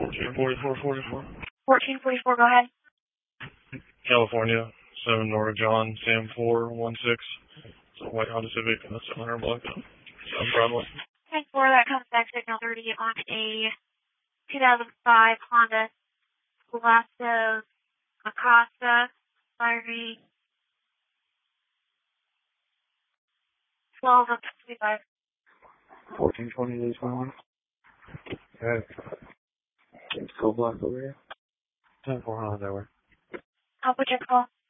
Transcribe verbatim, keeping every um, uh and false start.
fourteen forty-four forty-four. fourteen forty-four, go ahead. California, seven Nora John, Sam four one six. It's a white Honda Civic, and that's seven hundred block. No problem. ten four, that comes back signal thirty on a two thousand five Honda Golasso Acosta, firing twelve up to twenty-five. fourteen twenty, days twenty-one. Okay. Go block over here. ten four Honda, over. I'll put your call.